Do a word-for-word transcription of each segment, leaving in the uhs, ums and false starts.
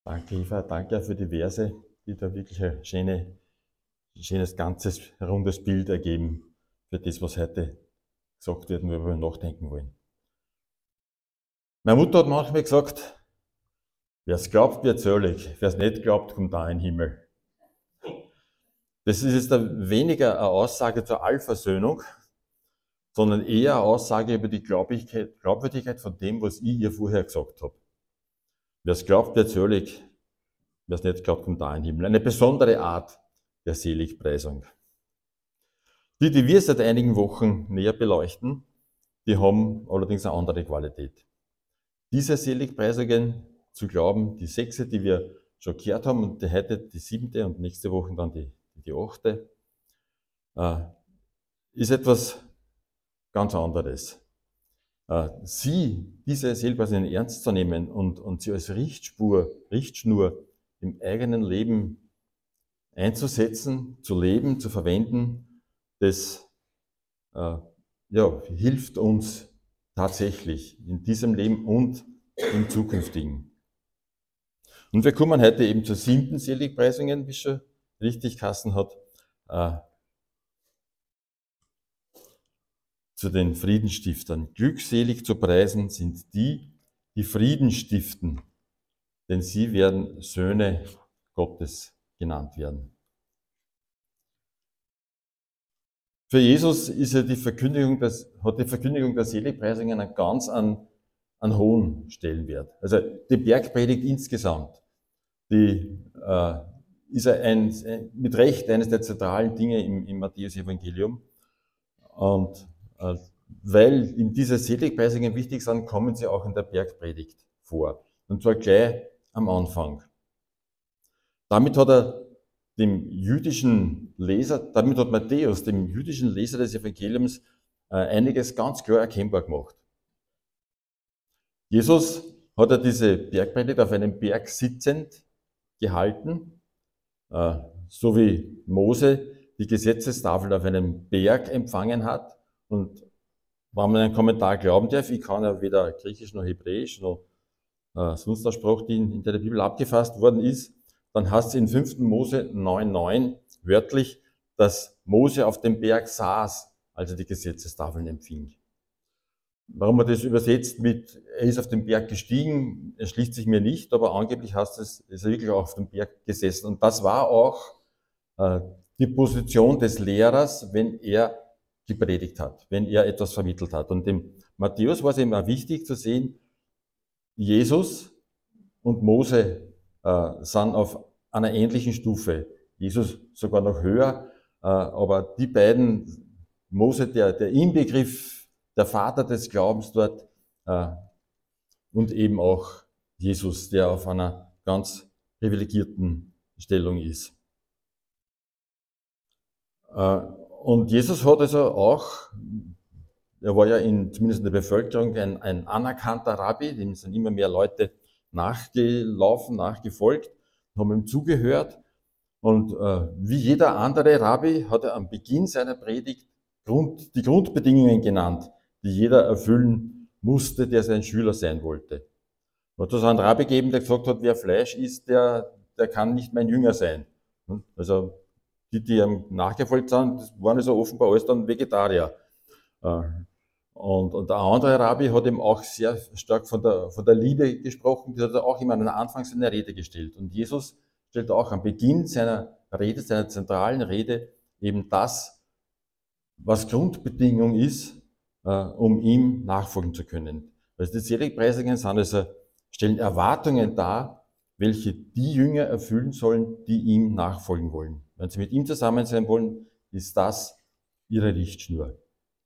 Danke, Eva. Danke auch für die Verse, die da wirklich ein schöne, schönes, ganzes, rundes Bild ergeben für das, was heute gesagt wird und worüber wir nachdenken wollen. Meine Mutter hat manchmal gesagt, wer es glaubt, wird selig, wer es nicht glaubt, kommt da in den Himmel. Das ist jetzt weniger eine Aussage zur Allversöhnung, sondern eher eine Aussage über die Glaubwürdigkeit von dem, was ich ihr vorher gesagt habe. Wer es glaubt, wird selig, wer es nicht glaubt, kommt da in den Himmel. Eine besondere Art der Seligpreisung. Die, die wir seit einigen Wochen näher beleuchten, die haben allerdings eine andere Qualität. Diese Seligpreisungen zu glauben, die sechste, die wir schon gehört haben, und die heute die siebte und nächste Woche dann die, die achte, äh, ist etwas ganz anderes. Äh, sie, diese Seligpreisungen ernst zu nehmen und, und sie als Richtspur, Richtschnur im eigenen Leben einzusetzen, zu leben, zu verwenden, das äh, ja, hilft uns tatsächlich in diesem Leben und im zukünftigen. Und wir kommen heute eben zur siebten Seligpreisungen, wie es schon richtig Kassen hat, äh, zu den Friedenstiftern. Glückselig zu preisen sind die, die Frieden stiften, denn sie werden Söhne Gottes genannt werden. Für Jesus ist ja die Verkündigung des, hat die Verkündigung der Seligpreisungen einen ganz an, an hohen Stellenwert. Also die Bergpredigt insgesamt, die äh, ist ein, ein, mit Recht eines der zentralen Dinge im, im Matthäus-Evangelium. Und äh, weil ihm diese Seligpreisungen wichtig sind, kommen sie auch in der Bergpredigt vor. Und zwar gleich am Anfang. Damit hat er dem jüdischen Leser, damit hat Matthäus dem jüdischen Leser des Evangeliums äh, einiges ganz klar erkennbar gemacht. Jesus hat er diese Bergpredigt auf einem Berg sitzend gehalten, äh, so wie Mose die Gesetzestafeln auf einem Berg empfangen hat. Und wenn man einen Kommentar glauben darf, ich kann ja weder Griechisch noch Hebräisch noch äh, sonst eine Sprache, die in, in der Bibel abgefasst worden ist, dann heißt es in fünften Mose neun neun wörtlich, dass Mose auf dem Berg saß, als er die Gesetzestafeln empfing. Warum man das übersetzt mit, er ist auf den Berg gestiegen, erschließt sich mir nicht, aber angeblich heißt es, ist er wirklich auch auf dem Berg gesessen. Und das war auch äh, die Position des Lehrers, wenn er gepredigt hat, wenn er etwas vermittelt hat. Und dem Matthäus war es eben auch wichtig zu sehen, Jesus und Mose äh, sind auf einer ähnlichen Stufe. Jesus sogar noch höher, äh, aber die beiden, Mose, der, der Inbegriff, der Vater des Glaubens dort, äh, und eben auch Jesus, der auf einer ganz privilegierten Stellung ist. Äh, und Jesus hat also auch, er war ja in, zumindest in der Bevölkerung ein, ein anerkannter Rabbi, dem sind immer mehr Leute nachgelaufen, nachgefolgt, haben ihm zugehört. Und äh, wie jeder andere Rabbi hat er am Beginn seiner Predigt Grund, die Grundbedingungen genannt, die jeder erfüllen musste, der sein Schüler sein wollte. Und es hat einen Rabbi gegeben, der gesagt hat, wer Fleisch isst, der, der kann nicht mein Jünger sein. Also die, die ihm nachgefolgt sind, das waren also offenbar alles dann Vegetarier. Und, und der andere Rabbi hat ihm auch sehr stark von der, von der Liebe gesprochen, die hat er auch immer an den Anfang seiner Rede gestellt. Und Jesus stellt auch am Beginn seiner Rede, seiner zentralen Rede, eben das, was Grundbedingung ist, äh, um ihm nachfolgen zu können. Also die Seligpreisungen sind also, stellen Erwartungen dar, welche die Jünger erfüllen sollen, die ihm nachfolgen wollen. Wenn sie mit ihm zusammen sein wollen, ist das ihre Richtschnur.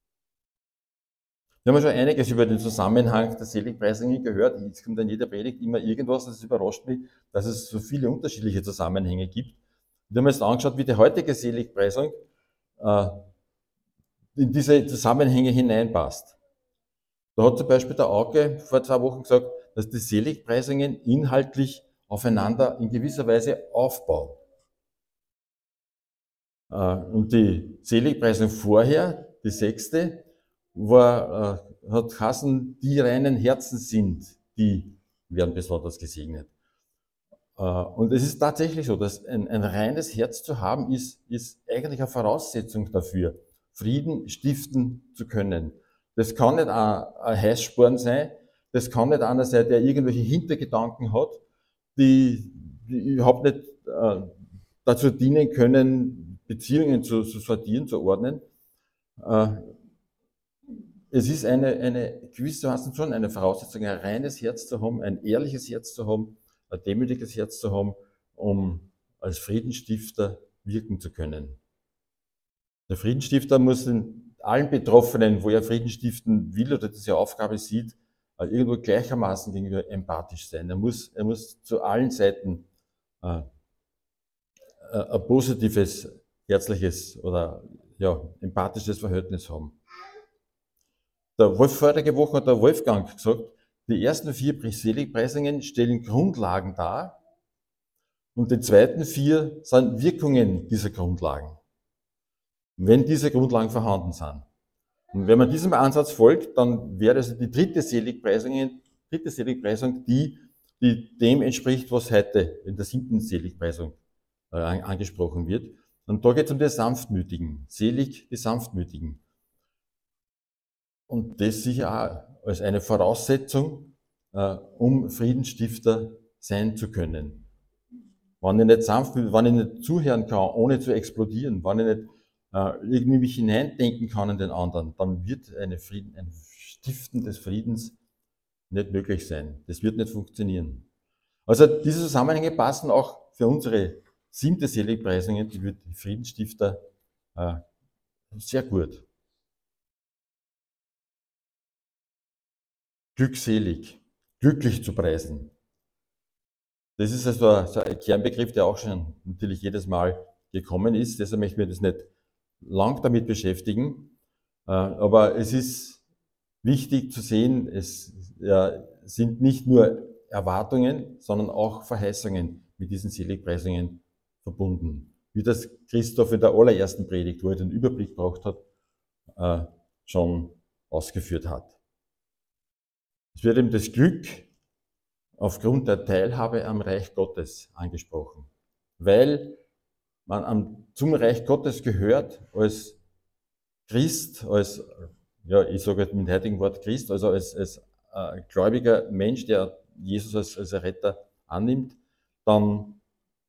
Wir haben ja schon einiges über den Zusammenhang der Seligpreisungen gehört. Jetzt kommt in jeder Predigt immer irgendwas, das überrascht mich, dass es so viele unterschiedliche Zusammenhänge gibt. Wir haben jetzt angeschaut, wie die heutige Seligpreisung äh, in diese Zusammenhänge hineinpasst. Da hat zum Beispiel der Auke vor zwei Wochen gesagt, dass die Seligpreisungen inhaltlich aufeinander in gewisser Weise aufbauen. Äh, und die Seligpreisung vorher, die sechste, war, äh, hat geheißen, die reinen Herzen sind, die werden besonders gesegnet. Und es ist tatsächlich so, dass ein, ein reines Herz zu haben, ist, ist eigentlich eine Voraussetzung dafür, Frieden stiften zu können. Das kann nicht ein, ein Heißsporn sein, das kann nicht einer sein, der irgendwelche Hintergedanken hat, die, die überhaupt nicht äh, dazu dienen können, Beziehungen zu, zu sortieren, zu ordnen. Äh, es ist eine, eine gewissermaßen schon eine Voraussetzung, ein reines Herz zu haben, ein ehrliches Herz zu haben, ein demütiges Herz zu haben, um als Friedensstifter wirken zu können. Der Friedensstifter muss in allen Betroffenen, wo er Frieden stiften will oder diese Aufgabe sieht, irgendwo gleichermaßen gegenüber empathisch sein. Er muss, er muss zu allen Seiten äh, ein positives, herzliches oder ja, empathisches Verhältnis haben. Der Wolf, vorige Woche hat der Wolfgang gesagt, die ersten vier Seligpreisungen stellen Grundlagen dar und die zweiten vier sind Wirkungen dieser Grundlagen, wenn diese Grundlagen vorhanden sind. Und wenn man diesem Ansatz folgt, dann wäre also die dritte Seligpreisung, dritte Seligpreisung die, die dem entspricht, was heute in der siebten Seligpreisung äh, angesprochen wird. Und da geht es um die Sanftmütigen, selig die Sanftmütigen. Und das sicher auch als eine Voraussetzung, äh, um Friedensstifter sein zu können. Wenn ich nicht sanft bin, wenn ich nicht zuhören kann, ohne zu explodieren, wenn ich nicht äh, irgendwie mich hineindenken kann in den anderen, dann wird eine Frieden, ein Stiften des Friedens nicht möglich sein. Das wird nicht funktionieren. Also diese Zusammenhänge passen auch für unsere siebte Seligpreisungen, die wird die Friedensstifter äh, sehr gut. Glückselig, glücklich zu preisen. Das ist also ein Kernbegriff, der auch schon natürlich jedes Mal gekommen ist. Deshalb möchte ich mich das nicht lang damit beschäftigen. Aber es ist wichtig zu sehen, es sind nicht nur Erwartungen, sondern auch Verheißungen mit diesen Seligpreisungen verbunden. Wie das Christoph in der allerersten Predigt, wo er den Überblick gebraucht hat, schon ausgeführt hat. Es wird eben das Glück aufgrund der Teilhabe am Reich Gottes angesprochen, weil man am, zum Reich Gottes gehört als Christ, als, ja, ich sage mit dem heutigen Wort Christ, also als, als äh, gläubiger Mensch, der Jesus als, als Retter annimmt, dann,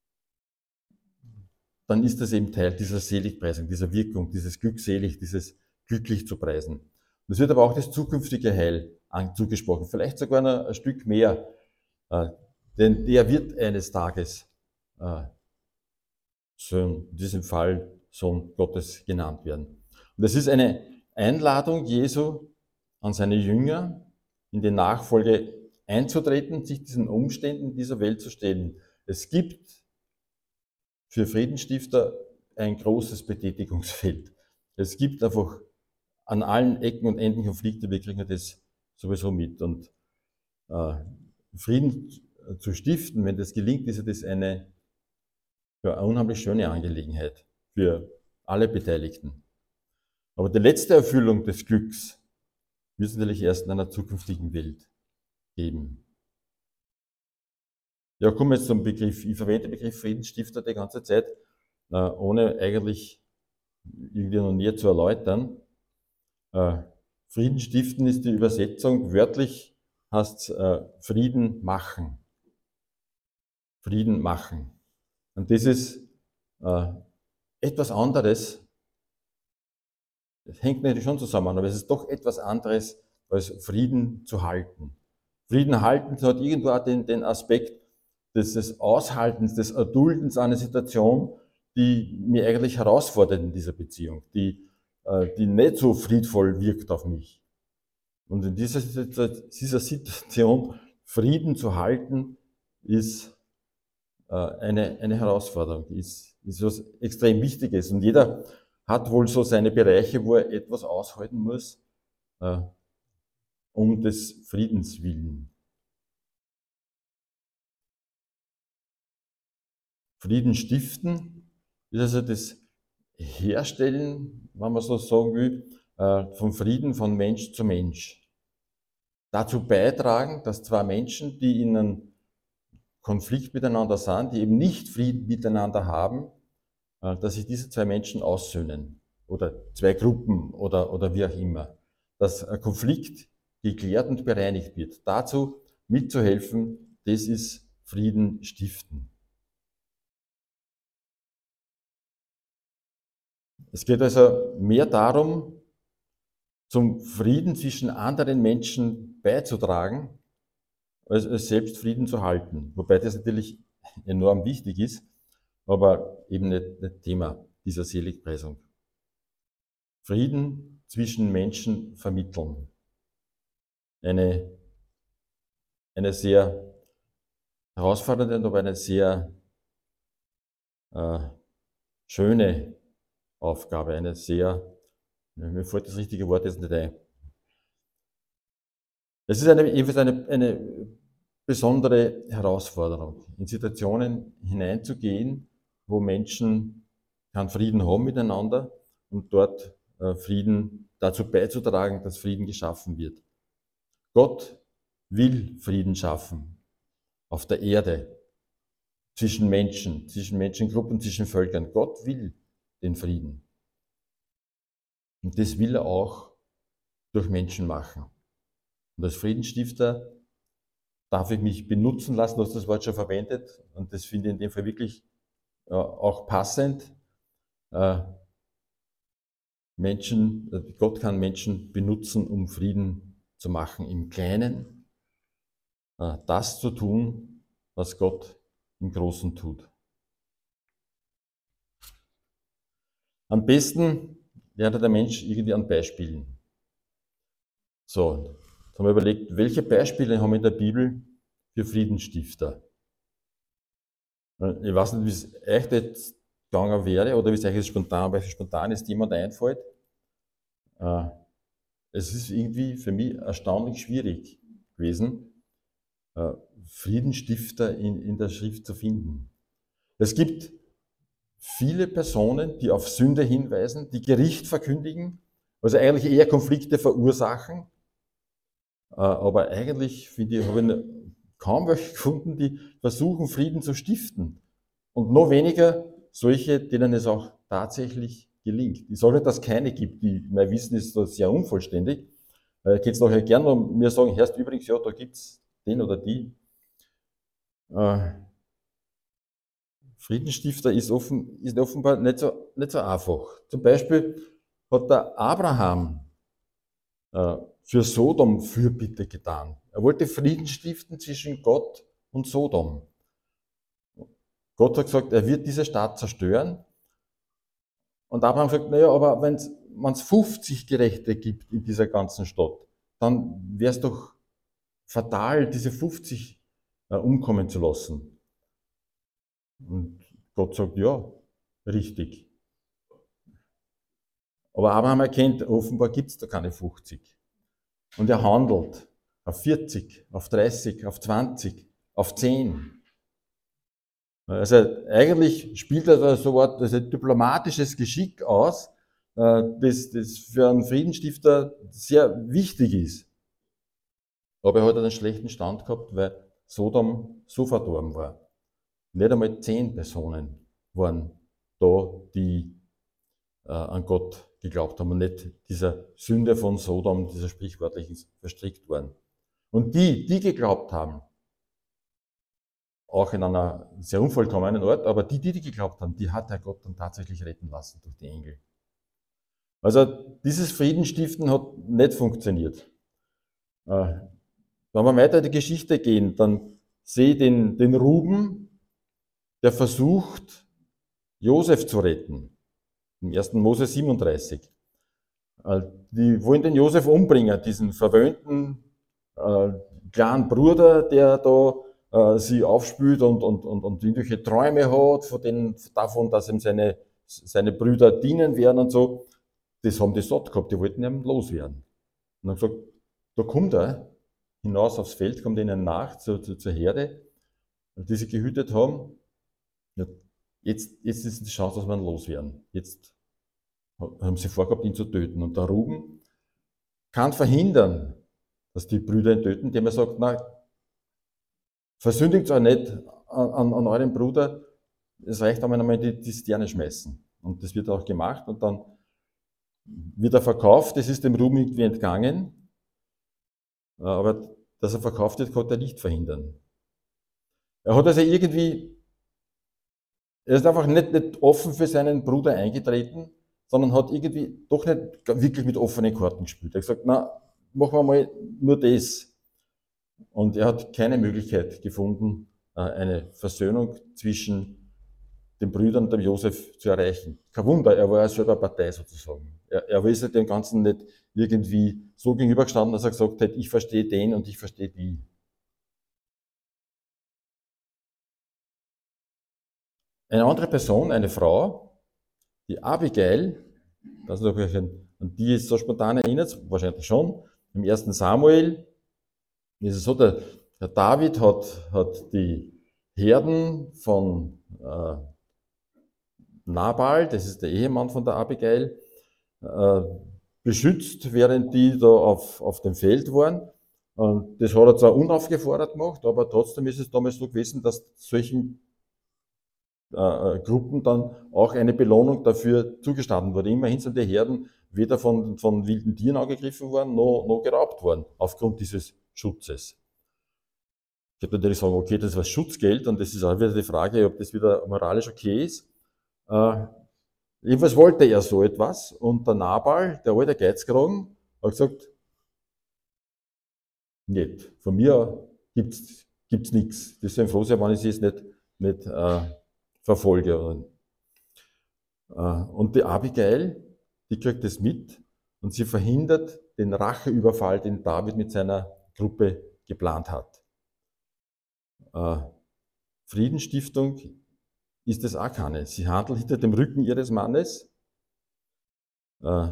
dann ist das eben Teil dieser Seligpreisung, dieser Wirkung, dieses glückselig, dieses glücklich zu preisen. Und es wird aber auch das zukünftige Heil zugesprochen, vielleicht sogar noch ein Stück mehr, äh, denn der wird eines Tages äh, Sohn, in diesem Fall Sohn Gottes genannt werden. Und es ist eine Einladung Jesu an seine Jünger, in die Nachfolge einzutreten, sich diesen Umständen dieser Welt zu stellen. Es gibt für Friedensstifter ein großes Betätigungsfeld. Es gibt einfach an allen Ecken und Enden Konflikte, wir kriegen das sowieso mit. Und äh, Frieden zu stiften, wenn das gelingt, ist das eine, ja, eine unheimlich schöne Angelegenheit für alle Beteiligten. Aber die letzte Erfüllung des Glücks wird es natürlich erst in einer zukünftigen Welt geben. Ja, kommen wir jetzt zum Begriff. Ich verwende den Begriff Friedensstifter die ganze Zeit, äh, ohne eigentlich irgendwie noch näher zu erläutern. Äh, Frieden stiften ist die Übersetzung, wörtlich heißt äh, Frieden machen. Frieden machen. Und das ist äh, etwas anderes. Das hängt natürlich schon zusammen, aber es ist doch etwas anderes, als Frieden zu halten. Frieden halten hat irgendwo auch den, den Aspekt des, des Aushaltens, des Erduldens einer Situation, die mir eigentlich herausfordert in dieser Beziehung, die, äh, die nicht so friedvoll wirkt auf mich. Und in dieser, dieser Situation Frieden zu halten, ist äh, eine, eine Herausforderung, ist, ist was extrem Wichtiges. Und jeder hat wohl so seine Bereiche, wo er etwas aushalten muss, äh, um des Friedens willen. Frieden stiften ist also das Herstellen, wenn man so sagen will, äh, vom Frieden von Mensch zu Mensch. Dazu beitragen, dass zwei Menschen, die in einem Konflikt miteinander sind, die eben nicht Frieden miteinander haben, äh, dass sich diese zwei Menschen aussöhnen oder zwei Gruppen oder, oder wie auch immer. Dass ein Konflikt geklärt und bereinigt wird. Dazu mitzuhelfen, das ist Frieden stiften. Es geht also mehr darum, zum Frieden zwischen anderen Menschen beizutragen, als, als selbst Frieden zu halten. Wobei das natürlich enorm wichtig ist, aber eben nicht, nicht Thema dieser Seligpreisung. Frieden zwischen Menschen vermitteln. Eine, eine sehr herausfordernde, aber eine sehr äh, schöne Aufgabe, eine sehr, mir fällt das richtige Wort jetzt nicht ein. Es ist eine, ebenfalls eine, eine besondere Herausforderung, in Situationen hineinzugehen, wo Menschen keinen Frieden haben miteinander und dort äh, Frieden dazu beizutragen, dass Frieden geschaffen wird. Gott will Frieden schaffen auf der Erde, zwischen Menschen, zwischen Menschengruppen, zwischen Völkern. Gott will den Frieden. Und das will er auch durch Menschen machen. Und als Friedensstifter darf ich mich benutzen lassen, du hast das Wort schon verwendet, und das finde ich in dem Fall wirklich äh, auch passend. Äh, Menschen, Gott kann Menschen benutzen, um Frieden zu machen im Kleinen, äh, das zu tun, was Gott im Großen tut. Am besten lernt der Mensch irgendwie an Beispielen. So, jetzt haben wir überlegt, welche Beispiele haben wir in der Bibel für Friedensstifter? Ich weiß nicht, wie es euch jetzt gegangen wäre oder wie es euch jetzt spontan, weil spontan ist jemand einfällt. Es ist irgendwie für mich erstaunlich schwierig gewesen, Friedensstifter in, in der Schrift zu finden. Es gibt viele Personen, die auf Sünde hinweisen, die Gericht verkündigen, also eigentlich eher Konflikte verursachen. Aber eigentlich, finde ich, habe ich kaum welche gefunden, die versuchen, Frieden zu stiften. Und noch weniger solche, denen es auch tatsächlich gelingt. Ich sage nicht, dass es keine gibt, die, mein Wissen ist da sehr unvollständig. Ich kann es nachher gerne noch mir sagen, Herrst, übrigens, ja, da gibt es den oder die. Äh, Friedensstifter ist, offen, ist offenbar nicht so, nicht so einfach. Zum Beispiel hat der Abraham äh, für Sodom Fürbitte getan. Er wollte Frieden stiften zwischen Gott und Sodom. Gott hat gesagt, er wird diese Stadt zerstören. Und Abraham sagt, naja, aber wenn es fünfzig Gerechte gibt in dieser ganzen Stadt, dann wäre es doch fatal, diese fünfzig äh, umkommen zu lassen. Und Gott sagt, ja, richtig. Aber Abraham erkennt, offenbar gibt es da keine fünfzig. Und er handelt auf vierzig, auf dreißig, auf zwanzig, auf zehn. Also eigentlich spielt er so ein diplomatisches Geschick aus, das, das für einen Friedensstifter sehr wichtig ist. Aber er hat einen schlechten Stand gehabt, weil Sodom so verdorben war. Nicht einmal zehn Personen waren da, die äh, an Gott geglaubt haben und nicht dieser Sünde von Sodom, dieser sprichwörtlichen, verstrickt waren. Und die, die geglaubt haben, auch in einer sehr unvollkommenen Art, aber die, die, die geglaubt haben, die hat der Gott dann tatsächlich retten lassen durch die Engel. Also dieses Friedensstiften hat nicht funktioniert. Äh, wenn wir weiter in die Geschichte gehen, dann sehe ich den, den Ruben, der versucht, Josef zu retten. Im ersten Mose siebenunddreißig. Äh, die wollen den Josef umbringen, diesen verwöhnten äh, kleinen Bruder, der da äh, sie aufspült und, und, und, und irgendwelche Träume hat von denen, davon, dass ihm seine, seine Brüder dienen werden und so. Das haben die satt gehabt, die wollten ihm loswerden. Und dann gesagt, da kommt er hinaus aufs Feld, kommt ihnen nach zu, zu, zur Herde, die sie gehütet haben. Ja, jetzt, jetzt ist die Chance, dass wir ihn loswerden. Jetzt haben sie vorgehabt, ihn zu töten. Und der Ruben kann verhindern, dass die Brüder ihn töten, indem er sagt, na, versündigt euch nicht an, an, an euren Bruder, es reicht, wenn wir einmal die, die Sterne schmeißen. Und das wird auch gemacht und dann wird er verkauft, das ist dem Ruhm irgendwie entgangen, aber dass er verkauft wird, konnte er nicht verhindern. Er hat also irgendwie, er ist einfach nicht, nicht offen für seinen Bruder eingetreten, sondern hat irgendwie doch nicht wirklich mit offenen Karten gespielt. Er hat gesagt, na, machen wir mal nur das. Und er hat keine Möglichkeit gefunden, eine Versöhnung zwischen den Brüdern dem Josef zu erreichen. Kein Wunder, er war ja selber Partei sozusagen. Er, er ist ja dem Ganzen nicht irgendwie so gegenübergestanden, dass er gesagt hat, ich verstehe den und ich verstehe die. Eine andere Person, eine Frau, die Abigail, das ist noch an die ist so spontan erinnert, wahrscheinlich schon, im ersten Samuel ist es so, der, der David hat, hat die Herden von äh, Nabal, das ist der Ehemann von der Abigail, äh, beschützt, während die da auf, auf dem Feld waren. Und das hat er zwar unaufgefordert gemacht, aber trotzdem ist es damals so gewesen, dass solchen äh, Gruppen dann auch eine Belohnung dafür zugestanden wurde. Immerhin sind die Herden weder von, von wilden Tieren angegriffen worden, noch, noch geraubt worden, aufgrund dieses Schutzes. Ich könnte natürlich sagen, okay, das war Schutzgeld, und das ist auch wieder die Frage, ob das wieder moralisch okay ist. Äh, jedenfalls wollte er so etwas, und der Nabal, der alte Geizkragen, hat gesagt, nicht, von mir gibt's, gibt's nichts. Das soll froh sein, wenn ich sie jetzt nicht, nicht äh, verfolge. Äh, und die Abigail, die kriegt das mit, und sie verhindert den Racheüberfall, den David mit seiner Gruppe geplant hat. Äh, Friedensstiftung ist es auch keine. Sie handelt hinter dem Rücken ihres Mannes. Äh,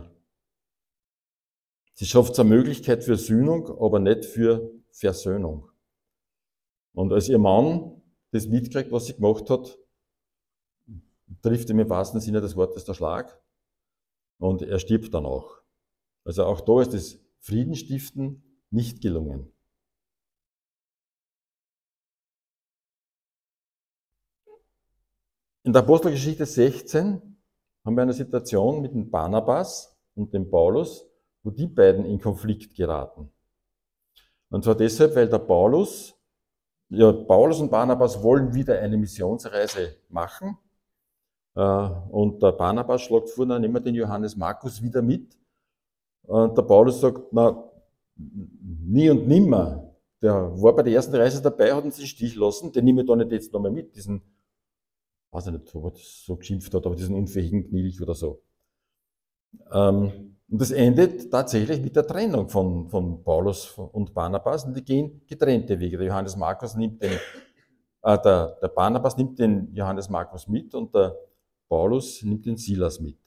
sie schafft eine Möglichkeit für Sühnung, aber nicht für Versöhnung. Und als ihr Mann das mitkriegt, was sie gemacht hat, trifft ihm im wahrsten Sinne des Wortes der Schlag, und er stirbt dann auch. Also auch da ist das Friedensstiften nicht gelungen. In der Apostelgeschichte sechzehn haben wir eine Situation mit dem Barnabas und dem Paulus, wo die beiden in Konflikt geraten. Und zwar deshalb, weil der Paulus, ja, Paulus und Barnabas wollen wieder eine Missionsreise machen. Und der Barnabas schlägt vor, dann nehmen wir den Johannes Markus wieder mit. Und der Paulus sagt, na, nie und nimmer. Der war bei der ersten Reise dabei, hat uns den Stich lassen, den nehme ich da nicht jetzt nochmal mit, diesen, weiß ich nicht, ob er das so geschimpft hat, aber diesen unfähigen Knilch oder so. Ähm, und das endet tatsächlich mit der Trennung von, von Paulus und Barnabas, und die gehen getrennte Wege. Der Johannes Markus nimmt den, äh, der, der Barnabas nimmt den Johannes Markus mit, und der Paulus nimmt den Silas mit.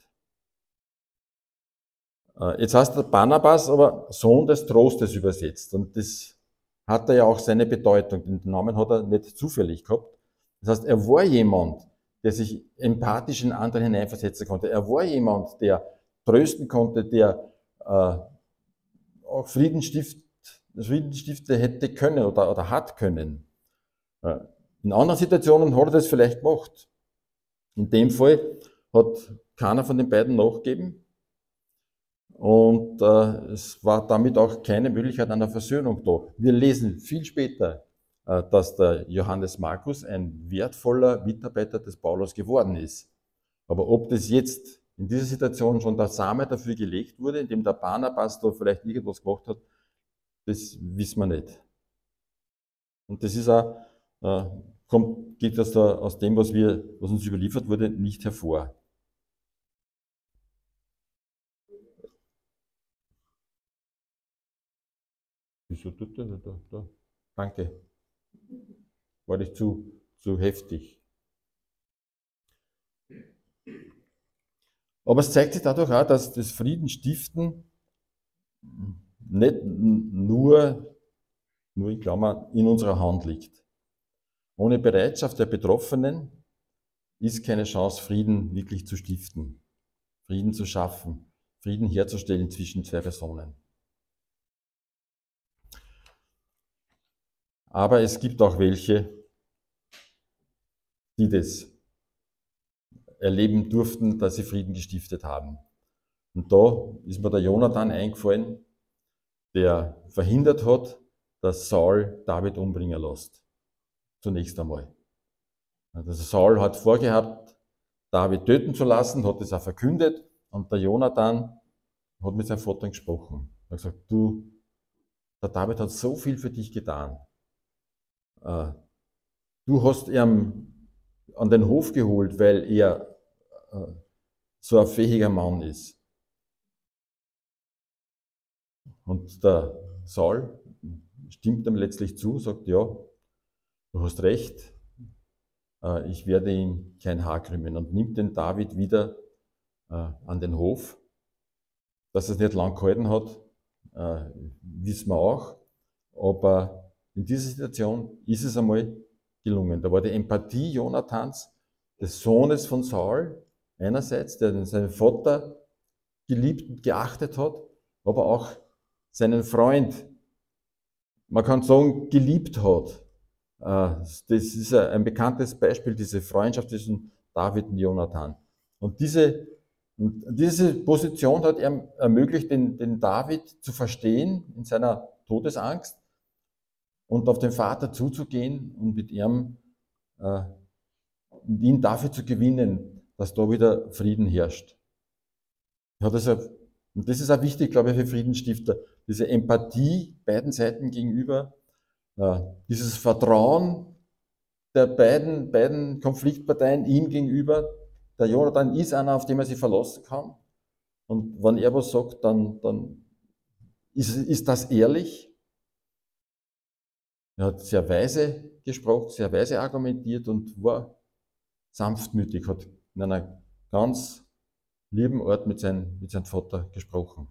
Äh, jetzt heißt der Barnabas aber Sohn des Trostes übersetzt, und das hat er ja auch seine Bedeutung. Den Namen hat er nicht zufällig gehabt. Das heißt, er war jemand, der sich empathisch in anderen hineinversetzen konnte. Er war jemand, der trösten konnte, der äh, auch Friedensstift, Friedensstifter hätte können oder, oder hat können. Äh, in anderen Situationen hat er das vielleicht gemacht. In dem Fall hat keiner von den beiden nachgegeben, und äh, es war damit auch keine Möglichkeit einer Versöhnung da. Wir lesen viel später, äh, dass der Johannes Markus ein wertvoller Mitarbeiter des Paulus geworden ist. Aber ob das jetzt in dieser Situation schon der Same dafür gelegt wurde, indem der Barnabas da vielleicht irgendwas gemacht hat, das wissen wir nicht. Und das ist auch, äh, kommt, geht das da aus dem, was, wir, was uns überliefert wurde, nicht hervor. Wieso tut der da, da? Danke. War nicht zu, zu heftig. Aber es zeigt sich dadurch auch, dass das Friedensstiften nicht nur, nur in Klammer, in unserer Hand liegt. Ohne Bereitschaft der Betroffenen ist keine Chance, Frieden wirklich zu stiften, Frieden zu schaffen, Frieden herzustellen zwischen zwei Personen. aber es gibt auch welche, die das erleben durften, dass sie Frieden gestiftet haben. Und da ist mir der Jonathan eingefallen, der verhindert hat, dass Saul David umbringen lässt. Zunächst einmal. Also Saul hat vorgehabt, David töten zu lassen, hat es auch verkündet, und der Jonathan hat mit seinem Vater gesprochen. Er hat gesagt, du, der David hat so viel für dich getan. Du hast ihn an den Hof geholt, weil er so ein fähiger Mann ist. Und der Saul stimmt ihm letztlich zu, sagt, ja, du hast recht, ich werde ihm kein Haar krümmen, und nimmt den David wieder an den Hof. Dass es nicht lang gehalten hat, wissen wir auch, aber in dieser Situation ist es einmal gelungen. Da war die Empathie Jonathans, des Sohnes von Saul, einerseits, der seinen Vater geliebt und geachtet hat, aber auch seinen Freund, man kann sagen, geliebt hat. Das ist ein bekanntes Beispiel, diese Freundschaft zwischen David und Jonathan. Und diese, diese Position hat ihm ermöglicht, den, den David zu verstehen in seiner Todesangst und auf den Vater zuzugehen und mit ihm äh, ihn dafür zu gewinnen, dass da wieder Frieden herrscht. Ja, deshalb, und das ist auch wichtig, glaube ich, für Friedensstifter, diese Empathie beiden Seiten gegenüber, äh, dieses Vertrauen der beiden, beiden Konfliktparteien ihm gegenüber. Der Jonathan ist einer, auf den man sich verlassen kann. Und wenn er was sagt, dann, dann ist, ist das ehrlich. Er hat sehr weise gesprochen, sehr weise argumentiert und war sanftmütig, hat in einer ganz lieben Art mit, sein, mit seinem Vater gesprochen.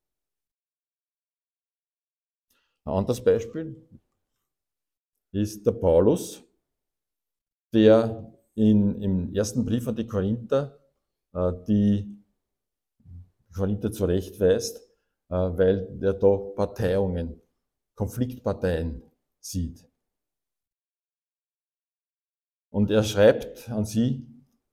Ein anderes Beispiel ist der Paulus, der in, im ersten Brief an die Korinther äh, die Korinther zurechtweist, äh, weil er da Parteiungen, Konfliktparteien sieht. Und er schreibt an sie,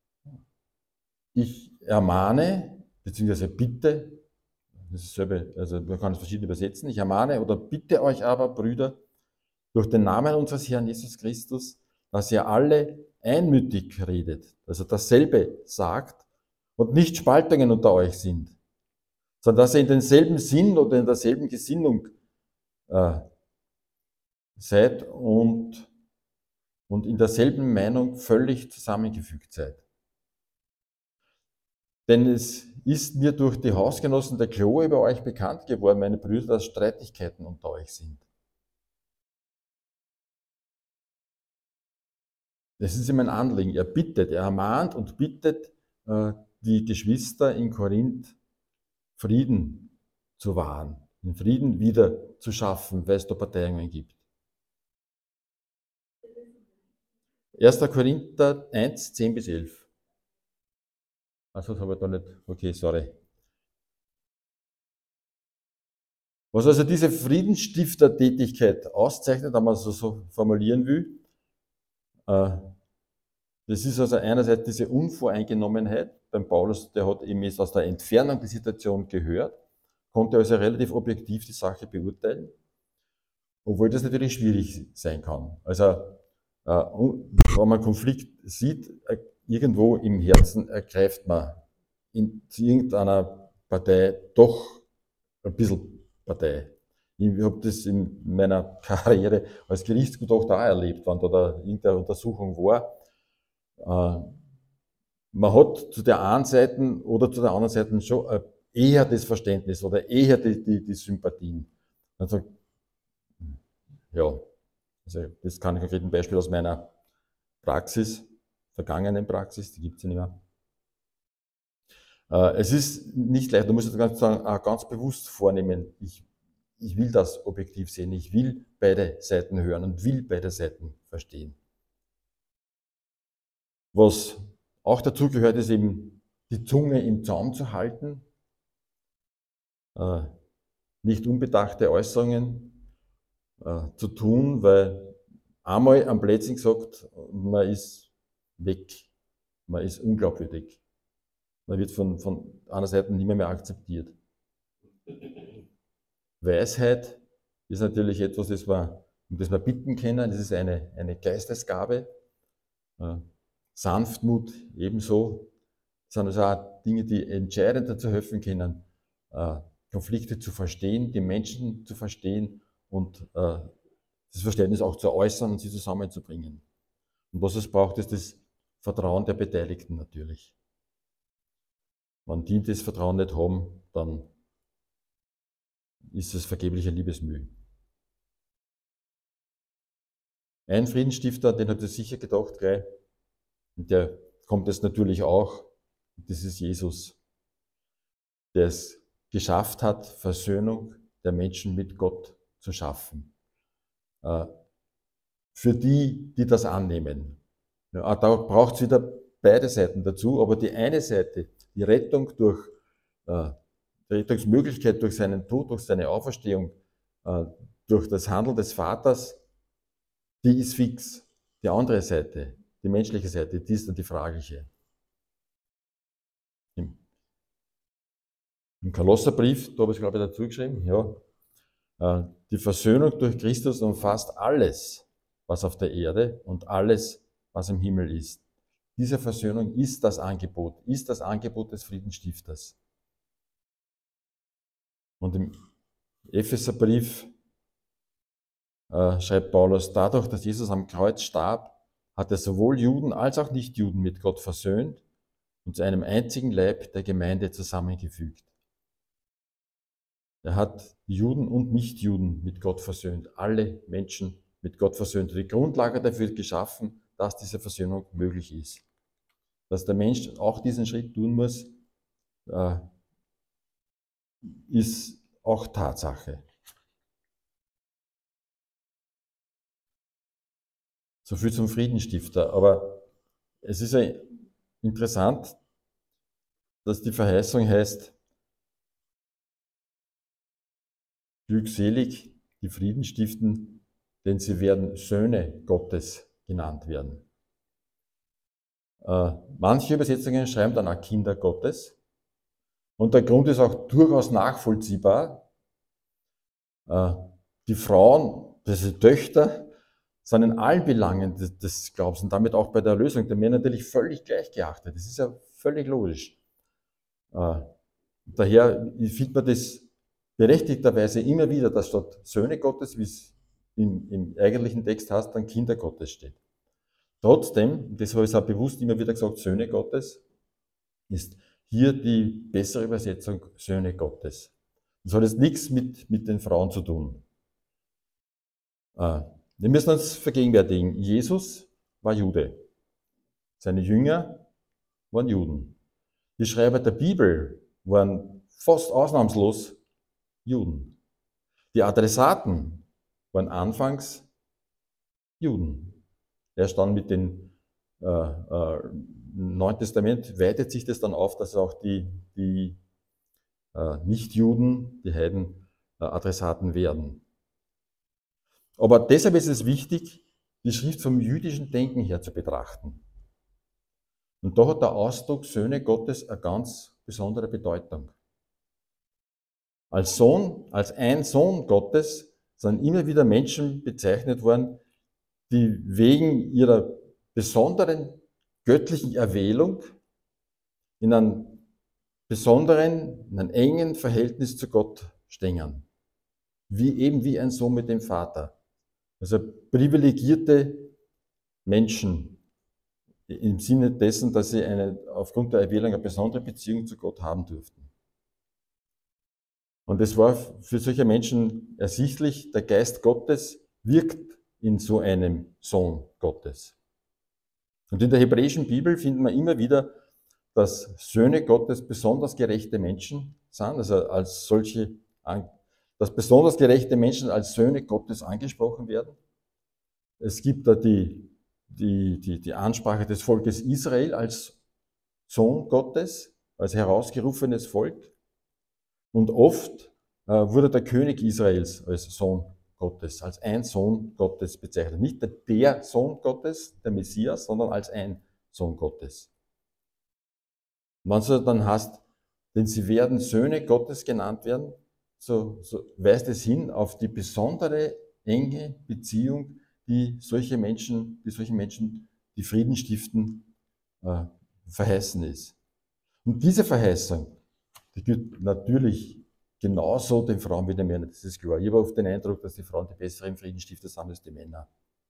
ich ermahne, beziehungsweise bitte, das ist dasselbe, also man kann es verschieden übersetzen, ich ermahne oder bitte euch aber, Brüder, durch den Namen unseres Herrn Jesus Christus, dass ihr alle einmütig redet, also dasselbe sagt und nicht Spaltungen unter euch sind, sondern dass ihr in denselben Sinn oder in derselben Gesinnung äh, seid und, und in derselben Meinung völlig zusammengefügt seid. Denn es ist mir durch die Hausgenossen der Chloe über euch bekannt geworden, meine Brüder, dass Streitigkeiten unter euch sind. Das ist ihm ein Anliegen. Er bittet, er ermahnt und bittet äh, die Geschwister in Korinth, Frieden zu wahren, den Frieden wieder zu schaffen, weil es da Parteiungen gibt. erster Korinther eins, zehn bis elf. Also das habe ich da nicht. Okay, sorry. Was also diese Friedensstifter-Tätigkeit auszeichnet, wenn man es so, so formulieren will, äh, das ist also einerseits diese Unvoreingenommenheit. Beim Paulus, der hat eben jetzt aus der Entfernung die Situation gehört, konnte also relativ objektiv die Sache beurteilen, obwohl das natürlich schwierig sein kann. Also, äh, wenn man Konflikt sieht, äh, irgendwo im Herzen ergreift man in irgendeiner Partei doch ein bisschen Partei. Ich habe das in meiner Karriere als Gerichtsgutachter auch erlebt, wenn da, da irgendeine Untersuchung war. Äh, man hat zu der einen Seite oder zu der anderen Seite schon eher das Verständnis oder eher die, die, die Sympathien. Also, ja, also das kann ich konkret ein Beispiel aus meiner Praxis, vergangenen Praxis, die gibt es ja nicht mehr. Äh, es ist nicht leicht, du musst das ganz, ganz bewusst vornehmen, ich, ich will das objektiv sehen, ich will beide Seiten hören und will beide Seiten verstehen. Was auch dazu gehört, ist eben die Zunge im Zaum zu halten, äh, nicht unbedachte Äußerungen äh, zu tun, weil einmal am Plätzchen gesagt, man ist weg. Man ist unglaubwürdig. Man wird von, von einer Seite nicht mehr, mehr akzeptiert. Weisheit ist natürlich etwas, das wir, um das wir bitten können. Das ist eine, eine Geistesgabe. Äh, Sanftmut ebenso. Das sind also auch Dinge, die entscheidend dazu helfen können, äh, Konflikte zu verstehen, die Menschen zu verstehen und äh, das Verständnis auch zu äußern und sie zusammenzubringen. Und was es braucht, ist das Vertrauen der Beteiligten natürlich. Wenn die das Vertrauen nicht haben, dann ist es vergebliche Liebesmüh. Ein Friedensstifter, den hat er sicher gedacht gleich, und der kommt jetzt natürlich auch, das ist Jesus, der es geschafft hat, Versöhnung der Menschen mit Gott zu schaffen. Für die, die das annehmen. Ja, da braucht es wieder beide Seiten dazu, aber die eine Seite, die Rettung durch, äh, die Rettungsmöglichkeit durch seinen Tod, durch seine Auferstehung, äh, durch das Handeln des Vaters, die ist fix. Die andere Seite, die menschliche Seite, die ist dann die fragliche. Im, im Kolosserbrief, da habe ich es glaube ich dazu geschrieben, ja, äh, die Versöhnung durch Christus umfasst alles, was auf der Erde und alles, was im Himmel ist. Diese Versöhnung ist das Angebot, ist das Angebot des Friedensstifters. Und im Epheserbrief äh, schreibt Paulus, dadurch, dass Jesus am Kreuz starb, hat er sowohl Juden als auch Nichtjuden mit Gott versöhnt und zu einem einzigen Leib der Gemeinde zusammengefügt. Er hat die Juden und Nichtjuden mit Gott versöhnt, alle Menschen mit Gott versöhnt. Die Grundlage dafür geschaffen, dass diese Versöhnung möglich ist. Dass der Mensch auch diesen Schritt tun muss, äh, ist auch Tatsache. So viel zum Friedensstifter. Aber es ist ja interessant, dass die Verheißung heißt, glückselig, die Frieden stiften, denn sie werden Söhne Gottes genannt werden. Äh, manche Übersetzungen schreiben dann auch Kinder Gottes. Und der Grund ist auch durchaus nachvollziehbar. Äh, die Frauen, diese Töchter, sind in allen Belangen des, des Glaubens und damit auch bei der Erlösung der Männer natürlich völlig gleich geachtet. Das ist ja völlig logisch. Äh, daher findet man das berechtigterweise immer wieder, dass statt Söhne Gottes, wie es im, im eigentlichen Text heißt, dann Kinder Gottes steht. Trotzdem, das habe ich auch bewusst immer wieder gesagt, Söhne Gottes, ist hier die bessere Übersetzung Söhne Gottes. Das hat jetzt nichts mit, mit den Frauen zu tun. Äh, wir müssen uns vergegenwärtigen, Jesus war Jude. Seine Jünger waren Juden. Die Schreiber der Bibel waren fast ausnahmslos Juden. Die Adressaten waren anfangs Juden. Erst dann mit dem äh, äh, Neuen Testament weitet sich das dann auf, dass auch die, die äh, Nichtjuden, die Heiden, äh, Adressaten werden. Aber deshalb ist es wichtig, die Schrift vom jüdischen Denken her zu betrachten. Und da hat der Ausdruck Söhne Gottes eine ganz besondere Bedeutung. Als Sohn, als ein Sohn Gottes sind immer wieder Menschen bezeichnet worden, die wegen ihrer besonderen göttlichen Erwählung in einem besonderen, in einem engen Verhältnis zu Gott stehen. Wie eben wie ein Sohn mit dem Vater. Also privilegierte Menschen im Sinne dessen, dass sie eine, aufgrund der Erwählung eine besondere Beziehung zu Gott haben durften. Und es war für solche Menschen ersichtlich, der Geist Gottes wirkt in so einem Sohn Gottes. Und in der hebräischen Bibel finden wir immer wieder, dass Söhne Gottes besonders gerechte Menschen sind, also als solche, dass besonders gerechte Menschen als Söhne Gottes angesprochen werden. Es gibt da die, die, die, die Ansprache des Volkes Israel als Sohn Gottes, als herausgerufenes Volk. Und oft äh, wurde der König Israels als Sohn Gottes, als ein Sohn Gottes bezeichnet. Nicht der Sohn Gottes, der Messias, sondern als ein Sohn Gottes. Und wenn es dann heißt, denn sie werden Söhne Gottes genannt werden, so, so weist es hin auf die besondere, enge Beziehung, die solche Menschen, die solchen Menschen, die Frieden stiften, äh, verheißen ist. Und diese Verheißung, die gilt natürlich genauso den Frauen wie den Männern, das ist klar. Ich habe oft den Eindruck, dass die Frauen die besseren Friedensstifter sind als die Männer.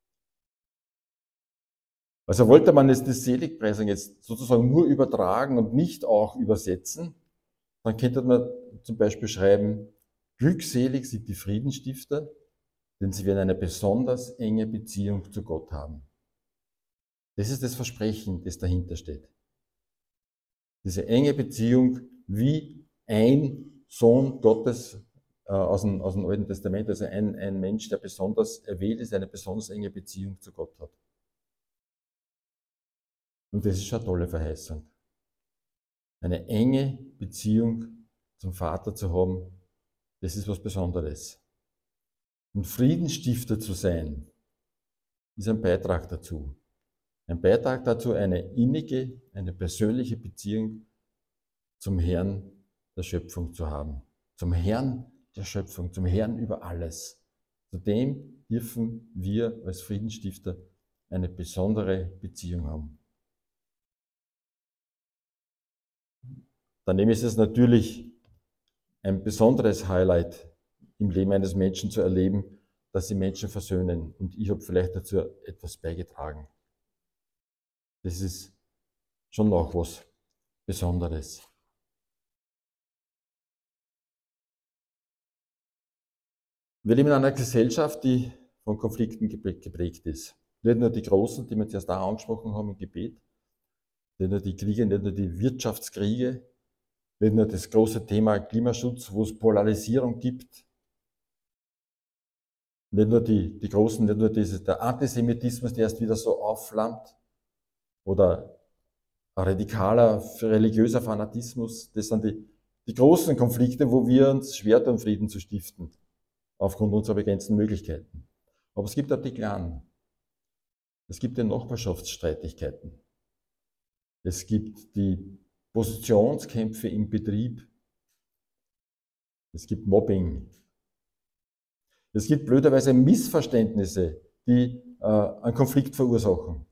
Also wollte man jetzt die Seligpreisung jetzt sozusagen nur übertragen und nicht auch übersetzen, dann könnte man zum Beispiel schreiben, glückselig sind die Friedensstifter, denn sie werden eine besonders enge Beziehung zu Gott haben. Das ist das Versprechen, das dahinter steht. Diese enge Beziehung wie ein Sohn Gottes äh, aus, dem, aus dem Alten Testament, also ein, ein Mensch, der besonders erwählt ist, eine besonders enge Beziehung zu Gott hat. Und das ist schon eine tolle Verheißung. Eine enge Beziehung zum Vater zu haben, das ist was Besonderes. Und Friedensstifter zu sein, ist ein Beitrag dazu. Ein Beitrag dazu, eine innige, eine persönliche Beziehung zum Herrn der Schöpfung zu haben. Zum Herrn der Schöpfung, zum Herrn über alles. Zu dem dürfen wir als Friedensstifter eine besondere Beziehung haben. Daneben ist es natürlich ein besonderes Highlight im Leben eines Menschen zu erleben, dass sie Menschen versöhnen. Und ich habe vielleicht dazu etwas beigetragen. Das ist schon noch was Besonderes. Wir leben in einer Gesellschaft, die von Konflikten geprägt ist. Nicht nur die großen, die wir zuerst auch angesprochen haben im Gebet, nicht nur die Kriege, nicht nur die Wirtschaftskriege, nicht nur das große Thema Klimaschutz, wo es Polarisierung gibt, nicht nur die, die großen, nicht nur diese, der Antisemitismus, der erst wieder so aufflammt, oder ein radikaler religiöser Fanatismus, das sind die, die großen Konflikte, wo wir uns schwer tun, Frieden zu stiften, aufgrund unserer begrenzten Möglichkeiten. Aber es gibt auch die kleinen. Es gibt die Nachbarschaftsstreitigkeiten. Es gibt die Positionskämpfe im Betrieb. Es gibt Mobbing. Es gibt blöderweise Missverständnisse, die äh, einen Konflikt verursachen.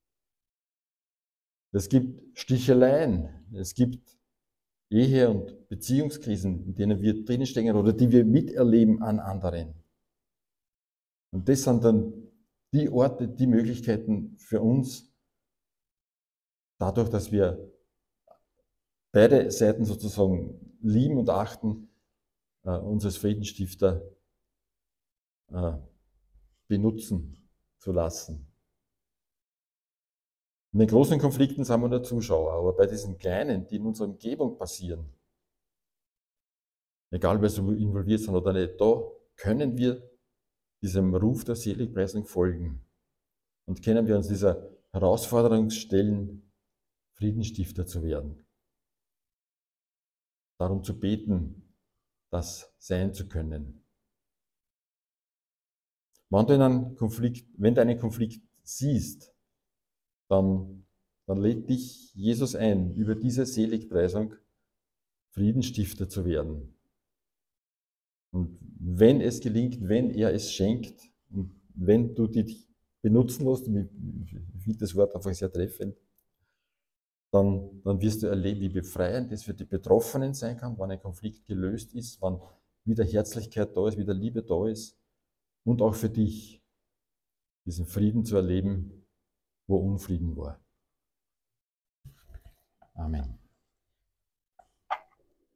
Es gibt Sticheleien. Es gibt Ehe- und Beziehungskrisen, in denen wir drinstecken oder die wir miterleben an anderen. Und das sind dann die Orte, die Möglichkeiten für uns, dadurch, dass wir beide Seiten sozusagen lieben und achten, äh, uns als Friedensstifter äh, benutzen zu lassen. In den großen Konflikten sind wir nur Zuschauer, aber bei diesen kleinen, die in unserer Umgebung passieren, egal wer so involviert sind oder nicht, da können wir diesem Ruf der Seligpreisung folgen und können wir uns dieser Herausforderung stellen, Friedensstifter zu werden. Darum zu beten, das sein zu können. Wenn du, in einen Konflikt, wenn du einen Konflikt siehst, dann, dann lädt dich Jesus ein, über diese Seligpreisung Friedensstifter zu werden. Und wenn es gelingt, wenn er es schenkt, und wenn du dich benutzen lässt, ich finde das Wort einfach sehr treffend, dann, dann wirst du erleben, wie befreiend das für die Betroffenen sein kann, wenn ein Konflikt gelöst ist, wenn wieder Herzlichkeit da ist, wieder Liebe da ist und auch für dich, diesen Frieden zu erleben, wo Unfrieden war. Amen.